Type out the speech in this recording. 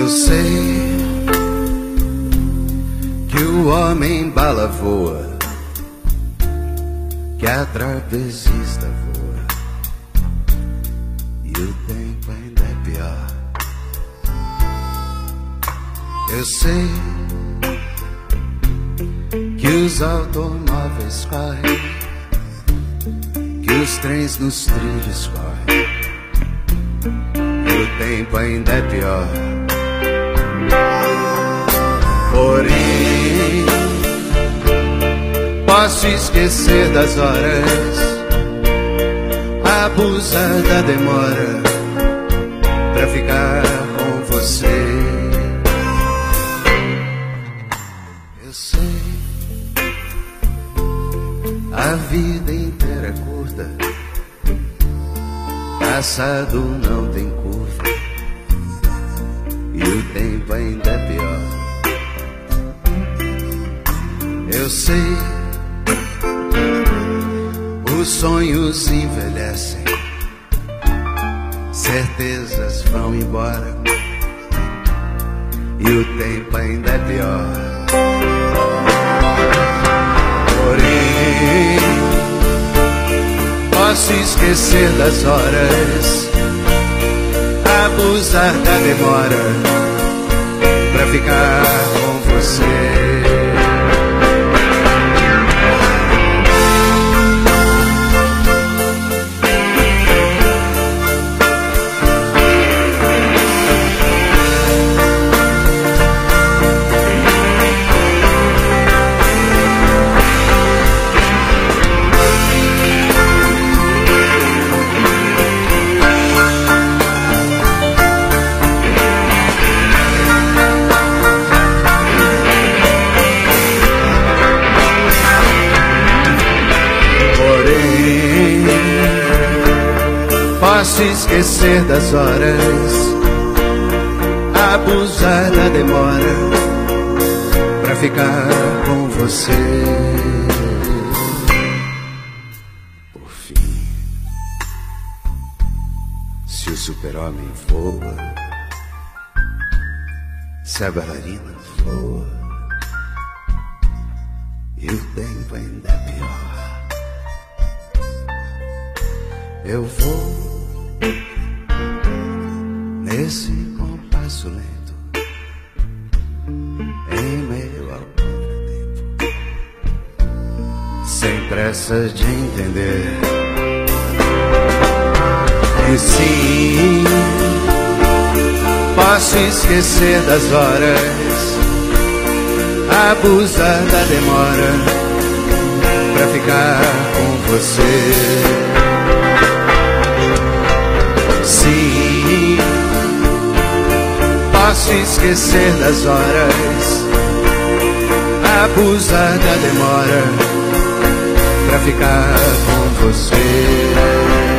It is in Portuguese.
Eu sei que o homem bala voa, que a trapezista voa, e o tempo ainda é pior. Eu sei que os automóveis correm, que os trens nos trilhos correm, e o tempo ainda é pior. Porém, posso esquecer das horas, abusar da demora pra ficar com você. Eu sei, a vida inteira é curta, passado não tem curva, e o tempo ainda é pior. Eu sei, os sonhos envelhecem, certezas vão embora, e o tempo ainda é pior. Porém, posso esquecer das horas, abusar da demora pra ficar com você. Posso esquecer das horas, abusar da demora pra ficar com você. Por fim, se o super-homem voa, se a bailarina voa, e o tempo ainda é pior. Eu vou nesse compasso lento, em meio ao contratempo, sem pressa de entender. E sim, posso esquecer das horas, abusar da demora pra ficar com você. Sim, posso esquecer das horas, abusar da demora pra ficar com você.